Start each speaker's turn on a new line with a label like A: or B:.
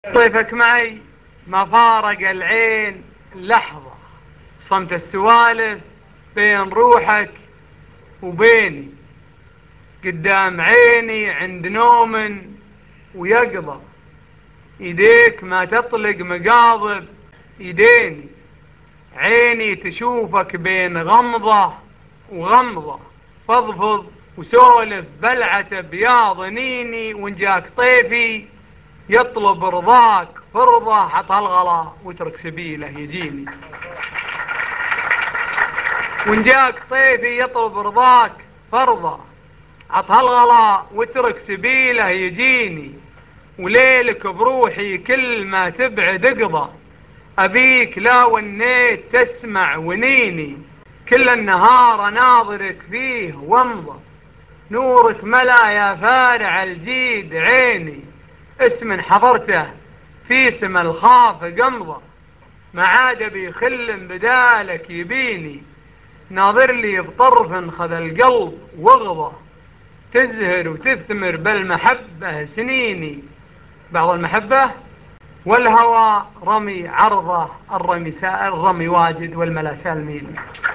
A: طيفك معي ما فارق العين لحظة، صمت السوالف بين روحك وبيني، قدام عيني عند نوم ويقظة، ايديك ما تطلق مقاضب ايديني، عيني تشوفك بين غمضة وغمضة، فضفض وسولف بلعة بياض نيني، وان جاك طيفي يطلب رضاك فرضه حط هالغلا واترك سبيله يجيني، وان جاك طيفي يطلب رضاك فرضه عط هالغلا واترك سبيله يجيني، وليلك بروحي كل ما تبعد اقضى، ابيك لا ونيت تسمع ونيني، كل النهار ناظرك فيه وامضى، نورك ملا يا فارع الجيد عيني، اسم حضرته في سم الخاف قمضة، ما عاد بيخل بدالك يبيني، ناظر لي بطرف خذ القلب وغضه، تزهر وتثمر بالمحبة سنيني، بعض المحبة والهوى رمي عرضه، الرمي واجد والملا سالمين.